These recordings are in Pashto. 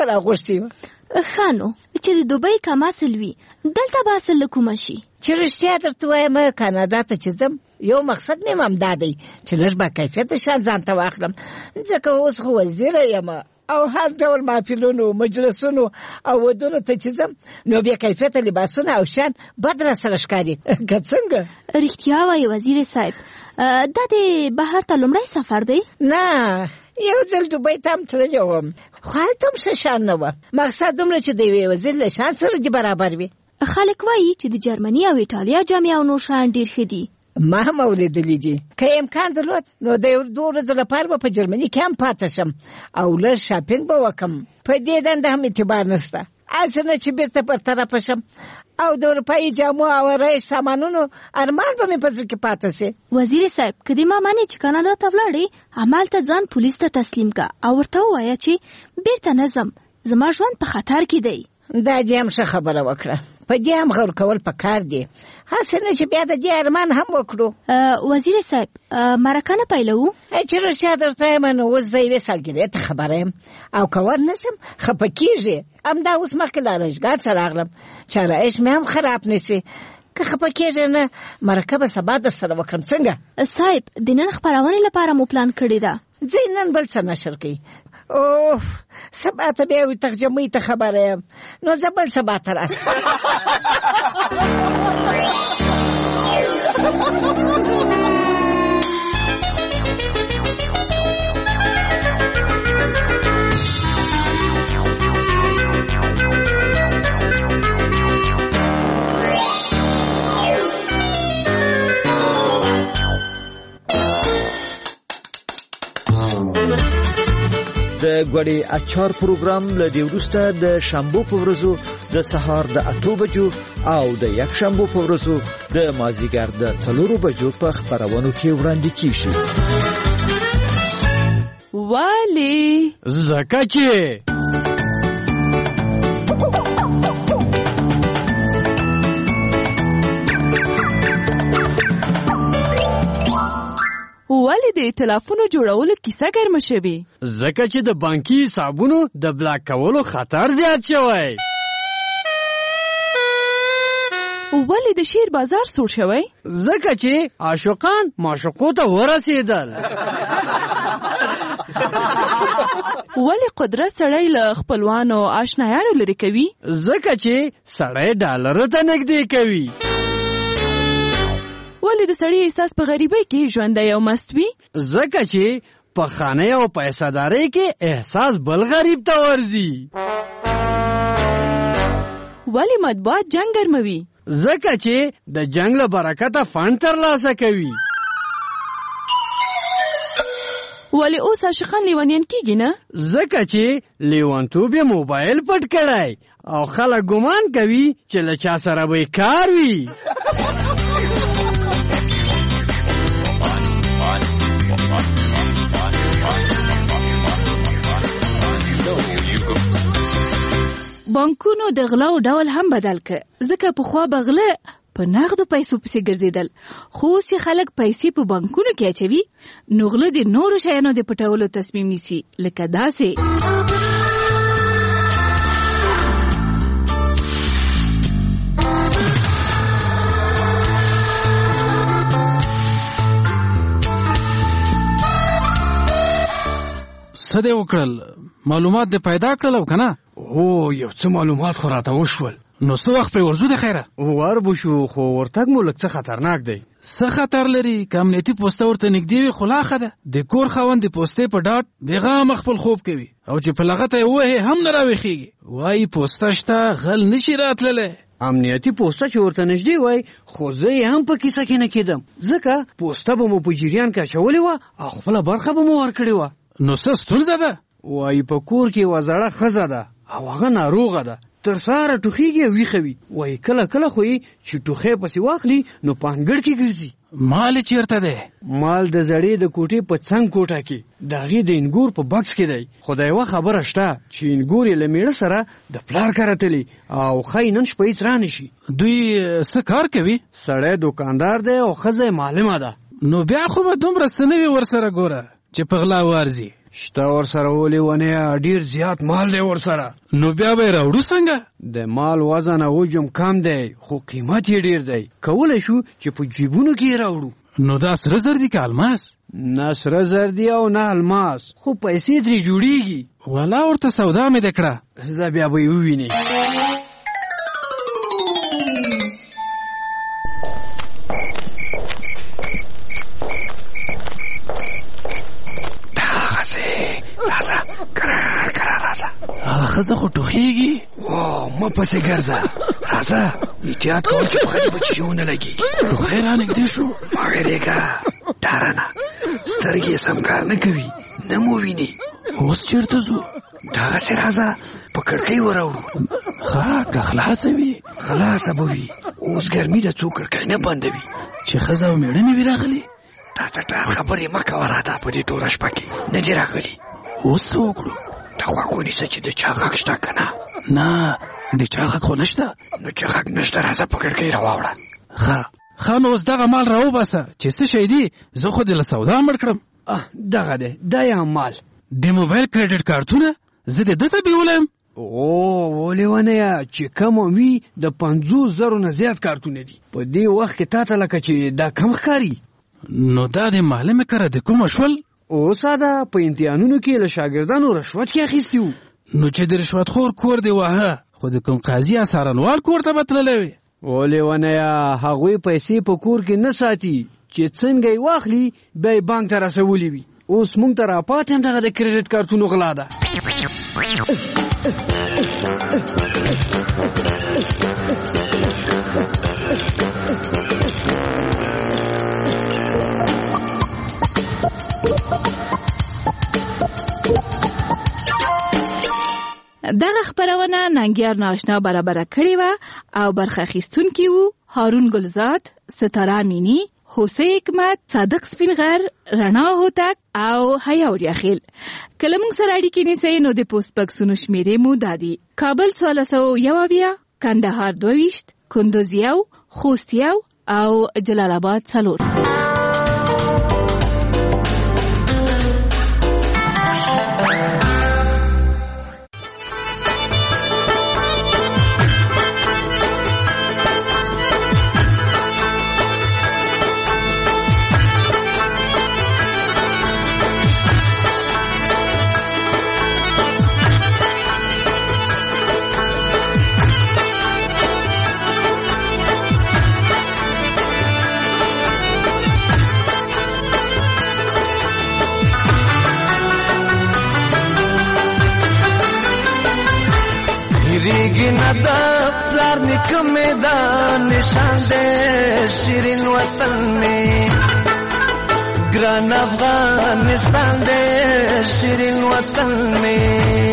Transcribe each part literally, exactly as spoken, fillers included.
څه راغوښتي وه؟ ښه نو چې د دوبۍ کم اصل وي دلته به اصل له کومه شي؟ چې رښتیا درته وایم کاناډا ته چې ځم یو مقصد مې همدا دی چې لږ با کیفیته شیان ځان ته واخلم، ځکه اوس خو وزیره یم او هر ډول محفلونو مجلسونو او ودونو ته چې ځم نو بیا کیفیته لباسونه او شیان بد را سره ښکاري که څنګه؟ رښتیا وایي وزیر صاحب، دا د بهر ته لومړی سفر دی؟ نه، یو ځل دوبۍ ته هم تللی وم خو هلته هم ښه شان نه وه. مقصد دومره چې د یوې وزیر له شان سره دې برابر وي. خلک وایي چې د جرمني او ایټالیا جامې او نور شیان ډېر ښه دي. ما هم اورېدلي دي. که امکان درلود نو د یو دوه ورځو لپاره به په جرمني کې هم پاته شم او لږ شاپینګ به وکړم. په دې دنده هم اعتبار نشته، هسې نه چې بېرته پر طرفه شم او د اروپایي جامو او رایج سامانونو ارمان به مې په زړه کې پاته سي. وزیر صاحب که دې ما منې چې کاناډا ته ولاړې همالته ځان پولیس ته تسلیم که او ورته ووایه چې بېرته نه ځم، زما ژوند په خطر کې دی. دا دې هم ښه خبره وکړه، په دې هم غور کول پکار دي، هسې نه چې بیا د دې ارمان هم وکړو. وزیر صاحب مرکه نه پیلوو؟ چې رښتیا درته وایم نو اوس زه یوې سالګرې ته خبره یم او که ور نه شم خفه کېږي. همدا اوس مخکې له ارایشګاه څه راغلم چې ارایش مې هم خراب نه سي. که خفه کېږې نه مرکه به سبا در سره وکړم. څنګه صاحب د نن خپرونې لپاره مو پلان کړې ده؟ ځئ نن بل څه نشر کوي. اوف سبا ته بیا یوې تخجمۍ ته خبره یم نو زه بل سبا ته راسم. د ګوړې اچار پروګرام له دې وروسته د شنبو په ورځو د سهار د اتو بجو او د یک شنبو په ورځو د مازیګر د څلورو بجو په خپرونو کې وړاندې کیږي. ولی زکه چې ولی د ائتلافونو جوړولو کیسه ګرمه شوې؟ ځکه چې د بانکي حسابونو د بلاک کولو خطر زیات شوی. ولی د شیر بازار سوړ شوی؟ ځکه چې عاشقان معشوقو ته ورسېدل. ولی قدرت سړی له خپلوانو آشنایانو لرې کوي؟ ځکه چې سړی ډالرو ته نږدې کوي. ولی د سړی احساس په غریبۍ کې ژوندی او مست وي؟ ځکه چې په خانه او پیسه‌دارۍ کې احساس بل غریب ته ورځي. ولی مطبوعات جنگ ګرموي؟ ځکه چې د جنگ له برکته فند ترلاسه کوي. ولی اوس عاشقان لیونیان کیږي نه؟ ځکه چې لیونتوب یې موبایل پټ کړی او خلک ګمان کوي چې له چا سره به کار وي. بانکونو د غلاو ډول هم بدل کړ، ځکه پخوا به غله په نغدو پیسو پسې ګرځېدل، خو اوس چې خلک پیسې په بانکونو کې اچوي نو غله د نورو شیانو د پټولو تصمیم نیسي، لکه داسې. څه دې وکړل؟ معلومات دې پیدا کړل او که نه؟ او یو څه معلومات خو راته وشول. نو څه وخت پرې ورځو د خیره؟ ور به شو خو ورتګ مو لږ څه خطرناک دی. څه خطر لري؟ که امنیتي پوسته ورته نږدې وي خو لا ښه ده. د کور خاوند د پوستې په ډاډ بېغامه خپل خوب کوي او چې په لغته یې ووهې هم نه راویښېږي. وایي پوسته شته غل نشي راتللی. امنیتي پوسته چې ورته نږدې وای خو زه یې هم په کیسه کې نه کېدم، ځکه پوسته به مو په جریان کې اچولې وه او خپله برخه به مو ورکړې وه. نو څه ستونزه ده؟ وایي په کور کې یوه زړه ښځه ده او هغه ناروغه ده، تر سهاره ټوخېږي او ویښه وي. وایي کله کله خو یې چې ټوخی پسې واخلي نو په انګړ کې ګرځي. مال یې چېرته دی؟ مال د زړې د کوټې په څنګ کوټه کې د هغې د انګور په بکس کې دی. خو د یوه خبره شته چې انګور یې له میړه سره د پلار کره تلي او ښایي نن شپه هېڅ را نه شي. دوی څه کار کوي؟ سړی دوکاندار دی او ښځه یې معلمه ده. نو بیا خو به دومره څه نه وي ورسره. ګوره چې په غلا وارزي؟ شته ورسره ولیونیه، ډېر زیات مال دی ورسره. نو بیا به یې راوړو څنګه؟ د مال وزن او حجم کم دی خو قیمت یې ډېر دی. کولی شو چې په جیبونو کې یې راوړو. نو دا سره زر دي که الماس؟ نه سره زر دي او نه الماس، خو پیسې ترې جوړېږي. والا ورته سودا مې ده کړه. زه بیا به یې ووینې. هغه ښځه خو ټوخېږي. واه مه پسې ګرځه، راځه احتیاط کوه چې په خدي بچي ونه لګېږي. ټوخی را نږدې شو. مه وېرېږه، ډاره نه، سترګې یې سم کار نه کوي، نه مو ویني. اوس چېرته ځو؟ دغسې راځه په کړکۍ وراوړو. ښه که خلاصه وي. خلاصه به وي، اوس ګرمي ده څوک کړکۍ نه بندوي. چې ښځه او مېړه مې وي راغلي. تا ته ټار خبرې مه کوه راته په دې توره شپه کې نه دي راغلي. اوس څه وکړو؟ ته غوږ ونیسه چې د چا غږ شته که نه؟ نه د چا غږ خو نشته. نو چې غږ نشته راځه په کړکۍ راواوړه. ښه ښه نو اوس دغه مال راوباسه چې څه شی دی، زه خو دې له سودا مړ کړم. دغه دی، دا یې مال. د موبایل کریډټ کارتونه زه دې ده ته بیولم. او ولیونیه چې کم وي د پنځوس زرو نه زیات کارتونه دي. په دې وخت کې تا ته لکه چې دا کم ښکاري. نو دا د معلمې کره د کومه شول؟ اوس دا په امتحانونو کې له شاګردانو رشوت کې اخیستی وو. نو چې د رشوت خور کور دی واهه، خو د کوم قاضي یا څارنوال کور ته به تللی وي. ولیونیه هغوی پیسې په کور کې نه ساتي، چې څنګه یې واخلي بیا یې بانک ته رسولي وي. اوس مونږ ته راپاتې هم دغه د کریډټ کارتونو غلا ده. دغه خبرونه ننګیار ناشنا برابره کړې وه او برخه اخیستونکي وو هارون ګلزاد، ستاره مینی، حسین حکمت، صادق سپینغر، رڼا هوتک او حیا وریاخیل. که له موږ سره اړیکې نیسئ نو د پوسټ بکسونو شمېرې مو دا دي: کابل څوارلس سوه یو اویا، کندهار دوه ویشت، کندوز یو، خوست یو او جلال آباد څلور. ریگی ندا پلار نکم میدان نشان دے شیرین وطن میں گران افغانستان دے شیرین وطن میں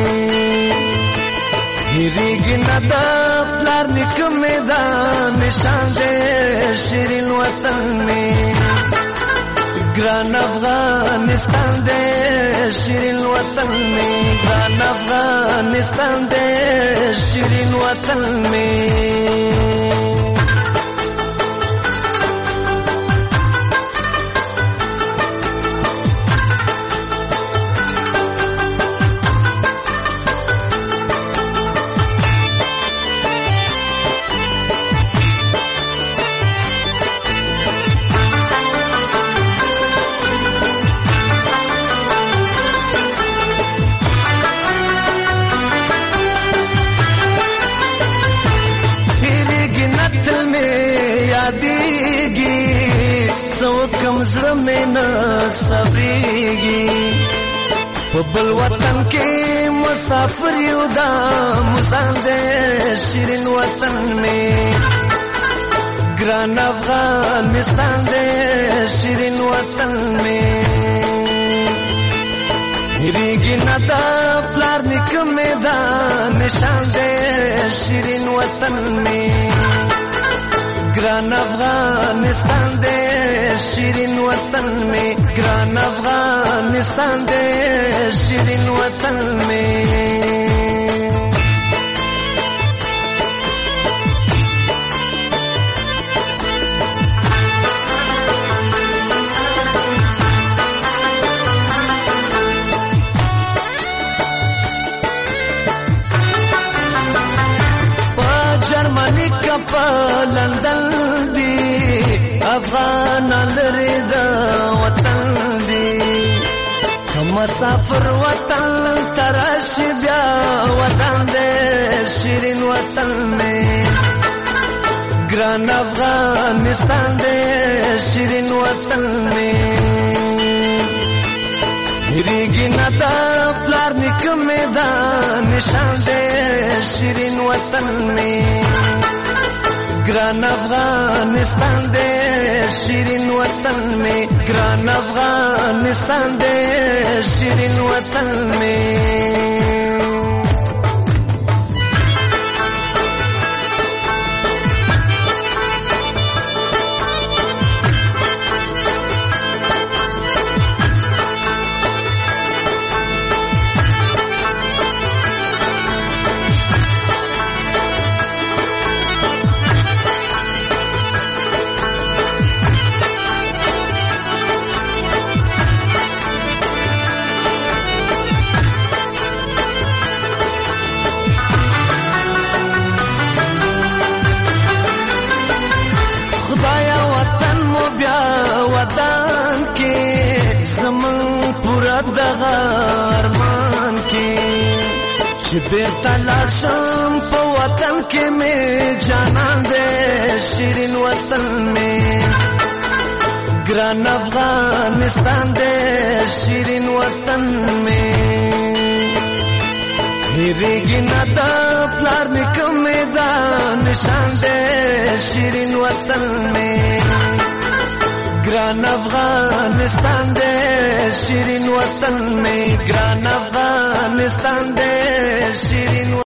ریگی ندا پلار نکم میدان نشان دے شیرین وطن میں گران افغانستان دے شیرین وطن میں گران افغانستان دے شیرین وطن میں زړه مې نه صبرېږي په بل وطن کې مسافر یو دا مزان دې شیرین وطن مې ګران افغانستان دې شیرین وطن مې هېرېږي نه دا پلار نیکه مې دا نشان دې شیرین وطن مې گران افغانستان دے شیرین وطن میں گران افغانستان دے شیرین وطن میں کپا لندن دی افغان لري د وطن دی مسافر وطن ترش بیا وطن دے شیرین وطن میں گران افغانستان دے شیرین وطن میں ریگی ندا پلار نکم میدان نشان دے شیرین وطن میں گران افغانستان دے شیرین وطن میں گران افغانستان دے شیرین وطن میں وطن کې زمون پورا دغه ارمان کې چې بیرته لاړ شم په وطن کې مې جانان دې شیرین وطن مې ګران افغانستان دې شیرین وطن مې هېرېږي نه د پلار نیکه مې دا نشان دې شیرین وطن مې گران افغانستان دے شیرین وطن میں گران افغانستان دے شیرین